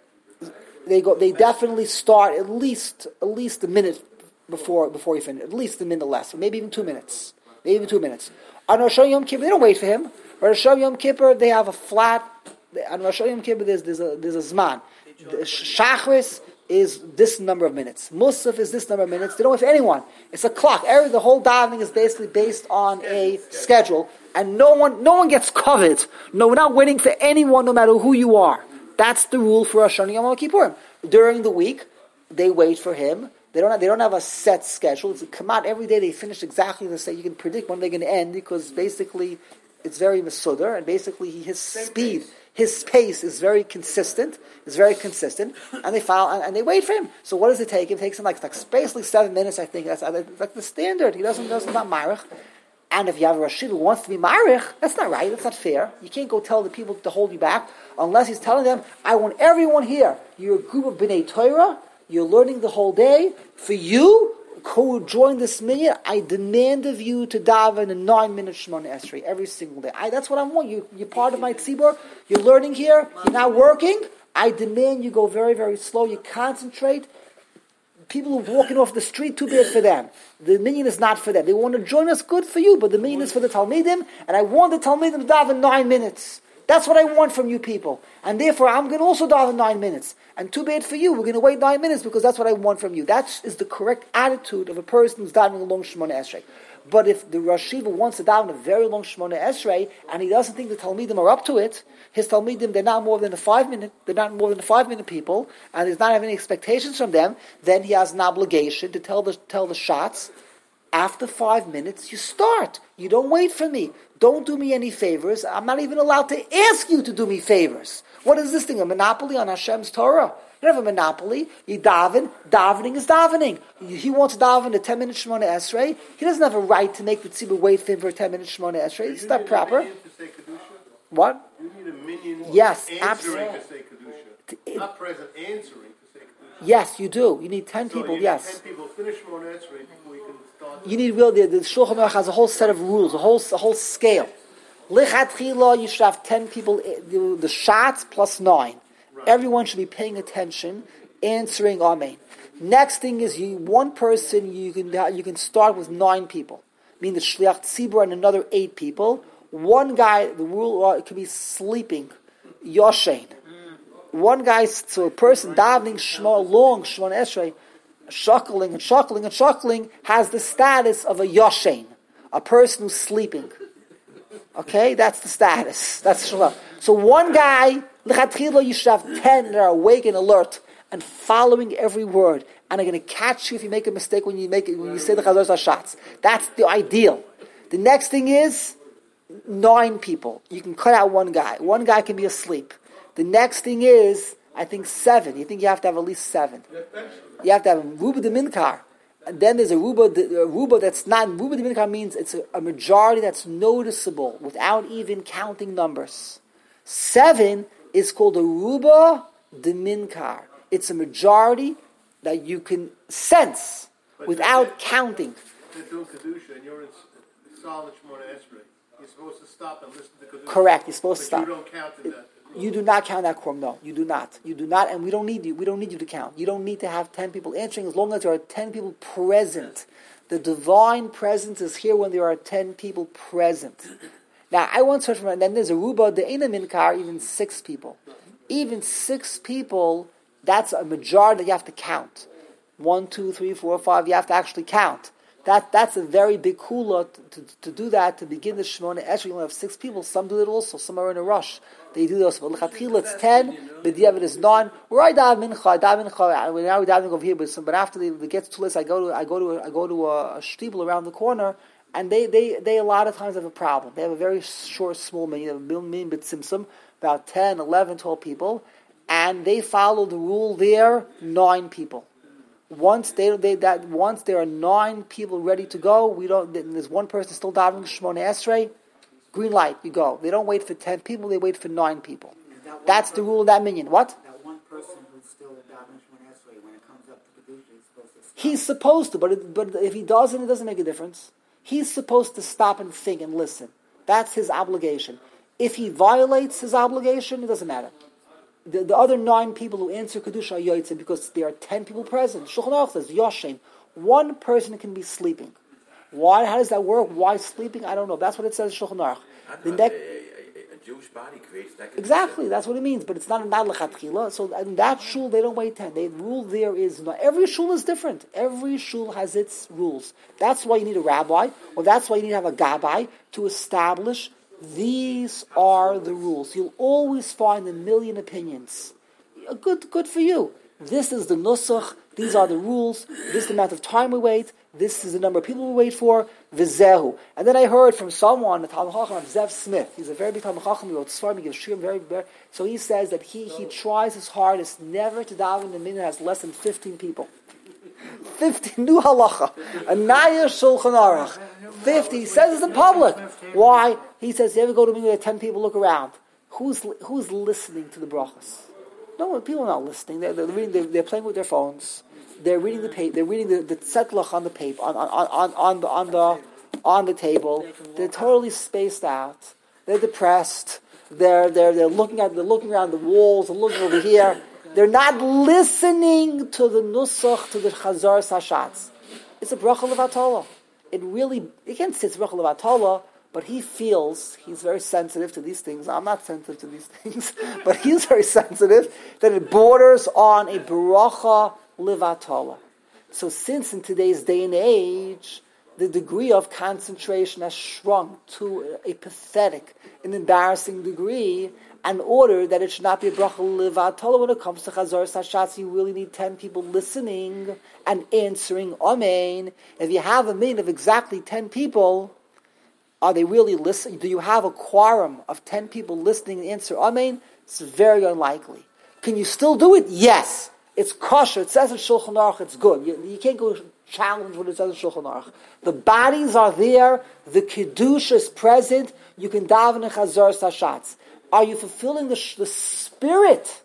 they go. They definitely start at least, at least a minute before before you finish, at least a minute less, or maybe even two minutes, maybe even two minutes. On Rosh Hashanah Yom Kippur, they don't wait for him. On Rosh Hashanah Yom Kippur, they have a flat. On Rosh Hashanah Yom Kippur, there's there's a there's a zman. The Shachris is this number of minutes. Musaf is this number of minutes. They don't wait for anyone. It's a clock. Every the whole davening is basically based on a schedule, and no one no one gets covered. No, we're not waiting for anyone, no matter who you are. That's the rule for Rosh Hashanah Yom Kippur. During the week, they wait for him. They don't have, they don't have a set schedule. It's a come out every day. They finish exactly the same. You can predict when they're going to end because basically it's very masudar, and basically he, his speed, his pace is very consistent. It's very consistent, and they file and, and they wait for him. So what does it take him? It takes him like, like basically seven minutes. I think that's like the standard. He doesn't doesn't not marich. And if you have a Rosh Hashiva who wants to be marich, that's not right. That's not fair. You can't go tell the people to hold you back unless he's telling them, I want everyone here. You're a group of B'nai Torah. You're learning the whole day. For you, who join this minyan, I demand of you to daven a nine-minute Shemona Esrei every single day. I, that's what I want. You, you're part of my tzibur. You're learning here. You're not working. I demand you go very, very slow. You concentrate. People who are walking off the street, too bad for them. The minyan is not for them. They want to join us, good for you, but the minyan is for the Talmidim, and I want the Talmidim to daven nine minutes. That's what I want from you people. And therefore, I'm going to also daven nine minutes. And too bad for you, we're going to wait nine minutes because that's what I want from you. That is the correct attitude of a person who's davening a long Shemona Esrei. But if the Rosh Hashiva wants to daven a very long Shemona Esrei, and he doesn't think the Talmidim are up to it, his Talmidim, they're not more than a five minute, they're not more than a five minute people, and he's not having any expectations from them, then he has an obligation to tell the tell the shots, after five minutes, you start. You don't wait for me. Don't do me any favors. I'm not even allowed to ask you to do me favors. What is this thing, a monopoly on Hashem's Torah? You don't have a monopoly. You daven. Davening is davening. He wants to daven a ten-minute Shemona Esrei. He doesn't have a right to make the tzibur wait for him for a ten-minute Shemona Esrei. It's not proper. What? You need a minion yes, answering absolutely. to say Kedusha. Not present, answering to say Kedusha. Yes, you do. You need ten so people, you yes. ten people finish Shemona Esrei before you can start. You need real, the, the Shulchan Aruch has a whole set of rules, a whole, a whole scale. Lichatchila, you should have ten people, the, the shots plus nine. Right. Everyone should be paying attention, answering Amen. Next thing is you one person, you can you can start with nine people. Meaning the Shliach Tzibur and another eight people. One guy, the rule uh, could be sleeping, Yoshein. One guy, so a person davening Shema, long Shemona Esrei, shuckling and shuckling and shuckling, has the status of a Yoshein, a person who's sleeping. Okay, that's the status. That's Shema. So one guy, L'chatchila, you should have ten that are awake and alert and following every word, and are going to catch you if you make a mistake when you make it, when you say the Chazos HaShatz. That's the ideal. The next thing is nine people. You can cut out one guy. One guy can be asleep. The next thing is, I think seven. You think you have to have at least seven. You have to have a Ruba de Minkar. And then there's a Ruba, a Ruba that's not, Ruba de Minkar means it's a, a majority that's noticeable without even counting numbers. Seven is called a Ruba de Minkar. It's a majority that you can sense but without counting. They're doing Kedusha and you're in solid Shemona Esrei. You're supposed to stop and listen to Kedusha. Correct, you're supposed but to stop. you don't count in that. You do not count that quorum. No, you do not. You do not, and we don't need you. We don't need you to count. You don't need to have ten people answering as long as there are ten people present. The divine presence is here when there are ten people present. Now, I once heard from, and then there's a Ruba, the Eina Minkar, even six people. Even six people, that's a majority that you have to count. One, two, three, four, five, you have to actually count. That that's a very big kula to, to, to do that, to begin the Shemona Esrei. You only have six people. Some do it also. Some are in a rush. They do this. But L'chatchila it's ten. But the it is nine. Where I daven mincha, I daven mincha. Now we're davening over here, but some, but after they, they get too late, I go to I go to I go to a, a shtibel around the corner, and they, they, they a lot of times have a problem. They have a very short, small minyan, a minyan bit simsum, about ten, eleven, twelve people, and they follow the rule there, nine people. Once they, they that once there are nine people ready to go, we don't. There's one person still davening Shemona Esrei. Green light, you go. They don't wait for ten people; they wait for nine people. That That's person, the rule of that minyan. What? That one person who's still davening Shemona Esrei, when it comes up to Kedusha, he's supposed to stop. He's supposed to, but it, but if he doesn't, it doesn't make a difference. He's supposed to stop and think and listen. That's his obligation. If he violates his obligation, it doesn't matter. The, the other nine people who answer Kedusha are Yotzei because there are ten people present. Shulchan Aruch says, Yoshem. One person can be sleeping. Why? How does that work? Why sleeping? I don't know. That's what it says in Shulchan Aruch. The next, a, a, a Jewish body creates that. Exactly, that's what it means. But it's not not lechatchila. So in that shul, they don't wait ten. The rule there is not. Every shul is different. Every shul has its rules. That's why you need a rabbi, or that's why you need to have a gabbai to establish these are the rules. You'll always find a million opinions. Good, good for you. This is the nusach. These are the rules. This is the amount of time we wait. This is the number of people we wait for. V'zehu. And then I heard from someone, the Talmud Chacham, Zev Smith. He's a very big Talmud Chacham. He wrote Sfarim. He gives shiurim very, very. So he says that he he tries his hardest never to daven the minyan has less than fifteen people. Fifty new halacha, a naya shulchan aruch. Fifty. He says it's in public. Why? He says you ever go to a minyan where ten people look around. Who's who's listening to the brachas? No, people are not listening. They're, they're reading. They're, they're playing with their phones. They're reading the paper. They're reading the, the tzetlach on the paper on on, on, on the on the on the table. They're totally spaced out. They're depressed. They're they're they're looking at they're looking around the walls. They're looking over here. They're not listening to the nusach, to the chazar sashatz. It's a bracha levatala. It really, you can't say it's bracha levatala, but he feels, he's very sensitive to these things. I'm not sensitive to these things, but he's very sensitive that it borders on a bracha levatala. So since in today's day and age, the degree of concentration has shrunk to a pathetic, an embarrassing degree, in order that it should not be a bracha levatala when it comes to chazar sashatz, you really need ten people listening and answering amen. If you have a minyan of exactly ten people, are they really listening? Do you have a quorum of ten people listening and answer amen? It's very unlikely. Can you still do it? Yes. It's kosher. It says in Shulchan Aruch, it's good. You, you can't go challenge what it says in Shulchan Aruch. The bodies are there. The kiddush is present. You can daven in chazar sashatz. Are you fulfilling the, the spirit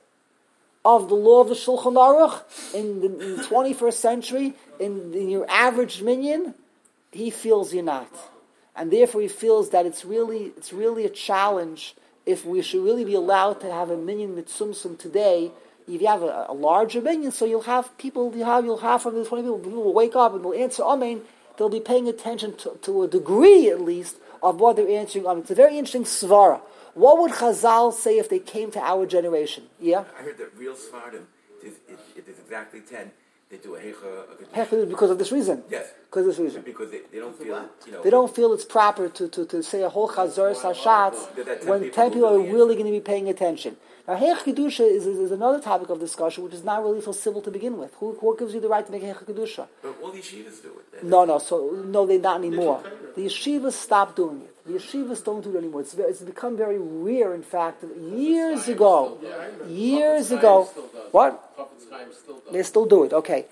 of the law of the Shulchan Aruch in the, in the twenty-first century, in, in your average minyan? He feels you're not. And therefore he feels that it's really it's really a challenge if we should really be allowed to have a minyan mitzumsum today. If you have a, a larger minyan, so you'll have people, you have, you'll have from the twenty people, people will wake up and will answer amen. They'll be paying attention to, to a degree, at least, of what they're answering amen. It's a very interesting svara. What would Chazal say if they came to our generation? Yeah? I heard that real Svardim, it is, it, it is exactly ten. They do a hecha. Hecha because of this reason. Yes. Because of this reason. Because they, they don't feel, you know. They don't feel it's proper to, to, to say a whole Chazar Sashatz when ten people are really going to be paying attention. Now, Hecha Kedusha is, is, is another topic of discussion which is not really so civil to begin with. Who, who gives you the right to make Hecha Kedusha? But all the yeshivas do it. No, no, so, no, they not anymore. The yeshivas stopped doing it. The yeshivas don't do it anymore. It's, very, it's become very rare, in fact. Years ago, years ago, what? They still do it, okay.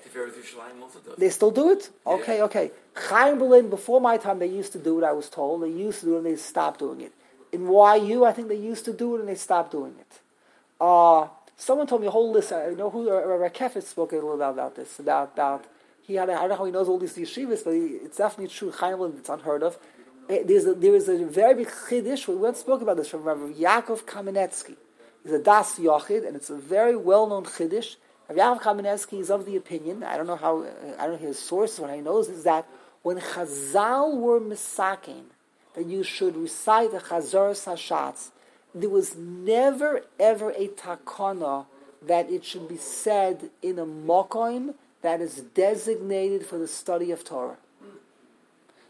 They still do it? Okay, okay. Chaim Berlin, before my time, they used to do it, I was told. They used to do it and they stopped doing it. In Y U, I think they used to do it and they stopped doing it. Uh, someone told me a whole list. I know who, Rabbi Kefetz spoke a little about, about this, about, about, he had, a, I don't know how he knows all these yeshivas, but he, it's definitely true. Chaim Berlin, it's unheard of. There's a, there is a very big chiddush. We once spoke about this from Rabbi Yaakov Kamenetsky. He's a Das Yochid, and it's a very well-known chiddush. Rabbi Yaakov Kamenetsky is of the opinion, I don't know how, I don't know his source, what he knows is that when Chazal were misaking, that you should recite the Chazar Sashatz, there was never ever a takana that it should be said in a mokoim that is designated for the study of Torah.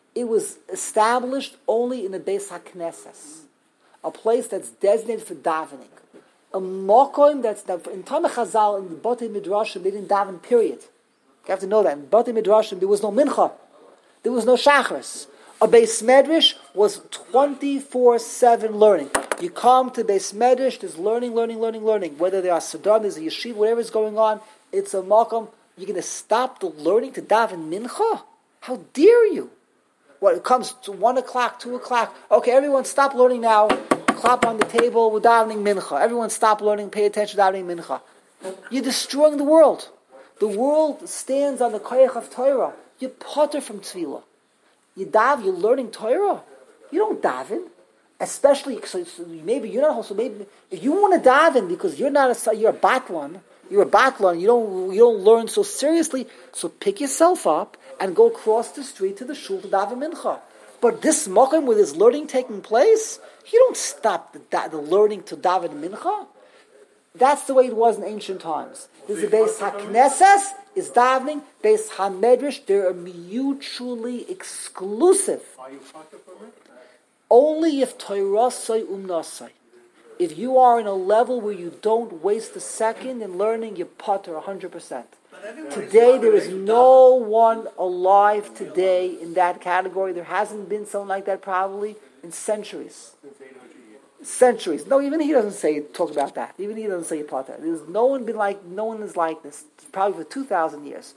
it was established only in the Beis HaKnesses, a place that's designated for davening. A mokoim that's in time of Chazal in the Batei Midrashim they didn't daven. Period. You have to know that in Batei Midrashim there was no mincha, there was no shachris. A Beis Medrash was twenty-four seven learning. You come to Beis Medrash, there's learning, learning, learning, learning. Whether there are Saddam, there's a yeshiva, whatever is going on, it's a mokom. You're going to stop the learning to daven mincha? How dare you? What, it comes to one o'clock, two o'clock. Okay, everyone stop learning now. Clap on the table, we're davening mincha. Everyone stop learning, pay attention to davening mincha. You're destroying the world. The world stands on the koyach of Torah. You potter from tefillah. You daven, you're learning Torah. You don't daven. Especially, so, so maybe you're not also, maybe, if you want to daven because you're not a, you're a batlan, you're a batlan, you don't, you don't learn so seriously, so pick yourself up and go across the street to the shul to daven mincha. But this mokum with this learning taking place, you don't stop the, the learning to daven mincha. That's the way it was in ancient times. There's a Beis HaKnesses is davening, Beis HaMedrash, they're mutually exclusive. Are you potter from it? Only if Torasai Umnasai. If you are in a level where you don't waste a second in learning, you potter one hundred percent. Today, there is no one alive today in that category. There hasn't been someone like that probably in centuries. Centuries. No, even he doesn't say talk about that. Even he doesn't say potter. There's no one been like no one is like this. Probably for two thousand years.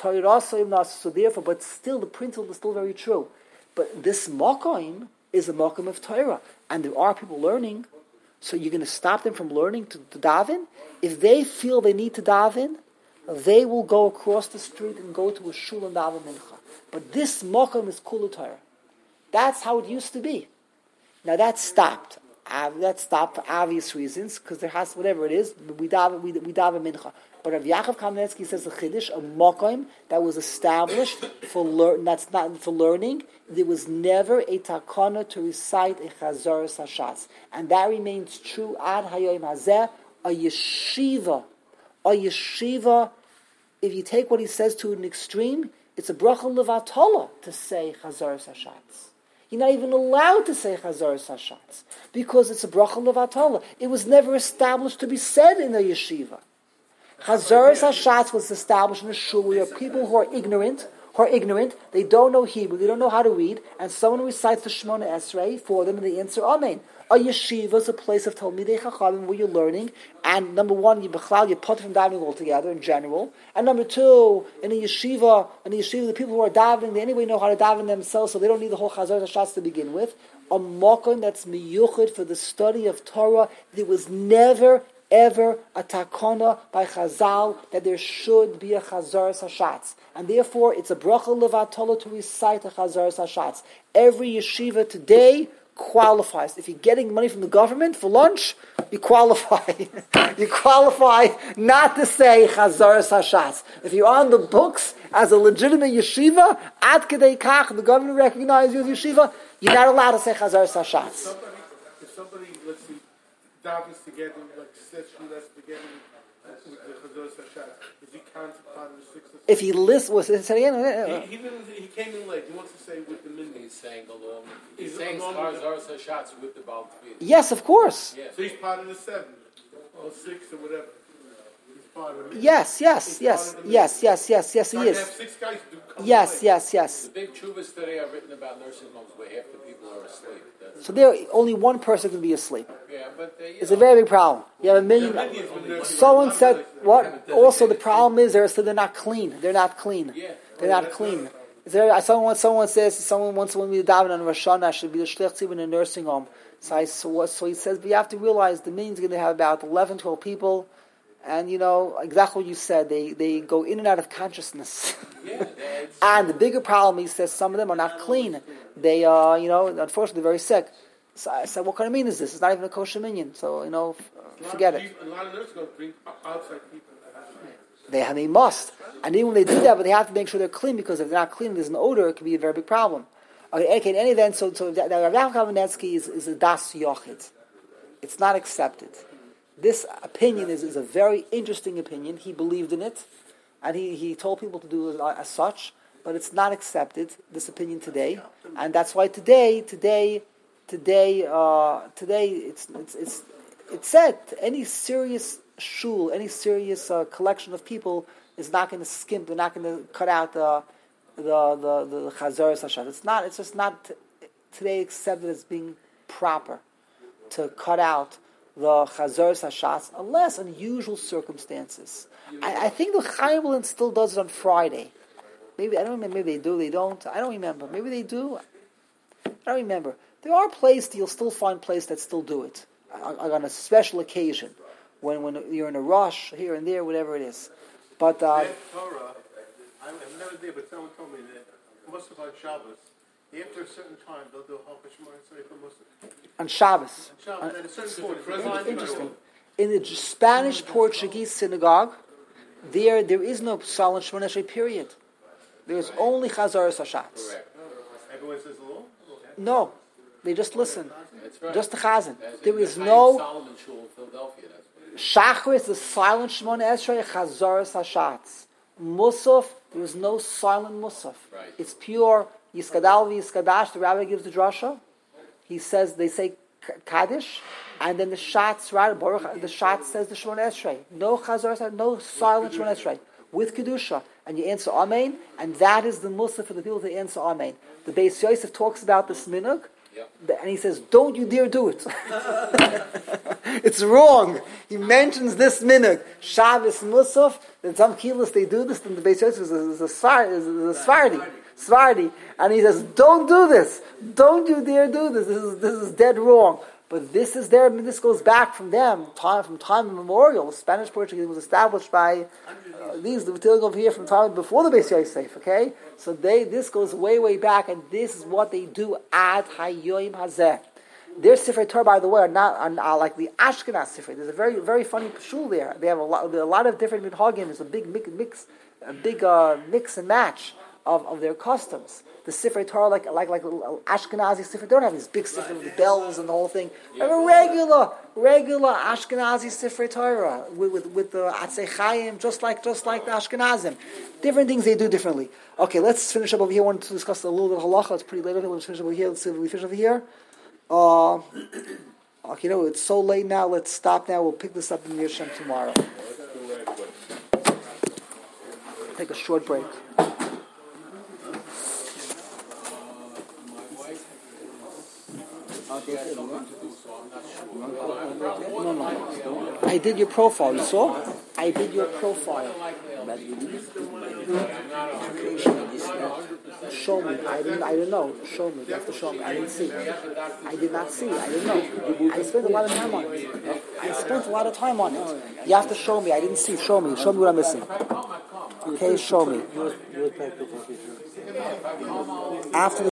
So therefore, but still, the principle is still very true. But this makom is a makom of Torah, and there are people learning. So you're going to stop them from learning to, to daven? If they feel they need to daven, they will go across the street and go to a shul and daven mincha. But this makom is kula Torah. That's how it used to be. Now that stopped. Uh, that stopped for obvious reasons, because there has whatever it is. We daven, we, we daven mincha. But Rav Yaakov Kamenetsky says a chiddush, a makom that was established for lear- that's not for learning. There was never a takana to recite a chazaras hashatz, and that remains true ad hayom hazeh. A yeshiva, a yeshiva. If you take what he says to an extreme, it's a bracha levatola to say chazaras hashatz. You're not even allowed to say chazaras hashatz because it's a bracha levatola. It was never established to be said in a yeshiva. Chazaras hashatz was established in a shul where people who are ignorant, who are ignorant, they don't know Hebrew, they don't know how to read, and someone recites the Shemona Esrei for them, and they answer Amen. A yeshiva is a place of Talmidei Chachamim where you're learning, and number one, you bechlal, you put from davening altogether in general, and number two, in a yeshiva, in a yeshiva, the people who are davening, they anyway know how to daven themselves, so they don't need the whole Chazaras hashatz to begin with. A makom that's miyuchad for the study of Torah. There was never ever a takana by Chazal that there should be a chazaras hashatz, and therefore it's a bracha levatola to recite a chazaras hashatz. Every yeshiva today qualifies. If you're getting money from the government for lunch, you qualify. You qualify not to say chazaras hashatz. If you're on the books as a legitimate yeshiva, ad kedei kach, the government recognizes you as yeshiva, you're not allowed to say chazaras hashatz. If somebody, if somebody, let's see, davens together, like says shulas together with the chazaras hashatz, is he counted part of the six? If he lists, was it said again? He, he didn't. He came in late. He wants to say with the minyan. He's saying along. He's, He's saying along Chazaras hashatz with the Baal Tefillah. Yes, of course. Yeah. So he's part of the seven or six or whatever. He's part of it. Yes, yes, He's yes, part of the yes, yes, yes, yes, he Like to have is. six guys do come Yes, away. yes, yes. The big chuvas today are written about nursing homes where half the people are asleep. That's, So there, only one person can be asleep. yeah, but they, you It's know, a very big problem. You have a The million. minyans when they're- Someone said what? Also, the problem is they're so they're not clean. They're not clean. Yeah. They're not clean. Is there, someone, someone says, someone wants when we daven on Rosh Hashanah, I should be the shliach tzibur in a nursing home. So, I, so, so he says, but you have to realize the minyan's going to have about eleven, twelve people, and you know, exactly what you said, they, they go in and out of consciousness. Yeah, that's, And the bigger problem, he says, some of them are not clean. They, uh, you know, unfortunately, they're very sick. So I said, what kind of minyan is this? It's not even a kosher minyan. So, you know, f- forget it. A lot of nurses going to bring outside people. They have, they must. And even when they do that, but they have to make sure they're clean, because if they're not clean, there's an odor, it can be a very big problem. Okay, okay in any event, so, so that, that Rav Kamenetsky is, is a das yochid. It's not accepted. This opinion is, is a very interesting opinion. He believed in it, and he, he told people to do it as such. but it's not accepted, this opinion today, and that's why today, today, today, uh, today, it's it's it's it's said any serious shul, any serious uh, collection of people is not going to skimp. They're not going to cut out the the the the chazaras hashat. It's not. It's just not t- today accepted as being proper to cut out the chazaras hashat unless unusual circumstances. I, I think the Chaim still does it on Friday. Maybe I don't remember. Maybe they do. They don't. I don't remember. Maybe they do. I don't remember. There are places you'll still find places that still do it on, on a special occasion when when you're in a rush here and there, whatever it is. But uh, That Torah, I'm never there, but someone told me that Musaf on Shabbos, after a certain time, they'll do Halach Shema Yisrael for Musaf. on Shabbos, On Shabbos, on- at a certain point. It's interesting. In the Spanish Portuguese synagogue, there there is no Psalm and Shemona Esrei period. There is only Chazaras Hashatz. Everyone says the law? No, they just listen. That's right. Just the Chazan. That's There in is the no Chaim Solomon Shul in Philadelphia. That's what it is. Shachar is the silent Shemona Esrei, Chazaras Hashatz. Musaf, there is no silent Musaf. Right. It's pure Yiskadal v'Yiskadash. The rabbi gives the drasha. He says, they say Kaddish, and then the Shatz, right, Baruch, the Shatz says the Shemona Esrei. No Chazaras, no silent Shemona Esrei. With Kedusha. And you answer Amen, and that is the Musaf for the people to answer Amen. The Beis Yosef talks about this minhag, Yep. and he says, don't you dare do it. It's wrong. He mentions this minhag, Shabbos Musaf, that some kilos they do this, and the Beis Yosef is a, is a, Sfar- is a Sfardi, Sfardi, and he says, don't do this. Don't you dare do this. This is, this is dead wrong. But this is their, this goes back from them, time from time immemorial. Spanish Portuguese was established by uh, these, the Vatilik over here from time before the Beis Yosef, okay? So they, this goes way, way back, and this is what they do ad hayoim hazeh. Their Sifrei Torah, by the way, are not are, are like the Ashkenaz Sifrei. There's a very, very funny shul there. They have a lot, there are a lot of different minhagim. There's a big mix, mix a big uh, mix and match of, of their customs. The Sifrei Torah, like like like Ashkenazi Sifrei, don't have these big Sifrei with the bells and the whole thing. They have a regular, regular Ashkenazi Sifrei Torah with with, with the Atzei Chaim, just like just like the Ashkenazim. Different things they do differently. Okay, let's finish up over here. I want to discuss a little bit of halacha. It's pretty late over here. Let's finish over here. Let's see if we finish over here. Uh, okay, you know it's so late now. Let's stop now. We'll pick this up in Yeshem tomorrow. Take a short break. No, no. I did your profile. You saw? I did your profile. Show me. I didn't. I didn't know. Show me. You have to show me. I didn't see. I did not see. I didn't know. I spent a lot of time on it. I spent a lot of time on it. You have to show me. I didn't see. Show me. Show me what I'm missing. Okay, show me. After the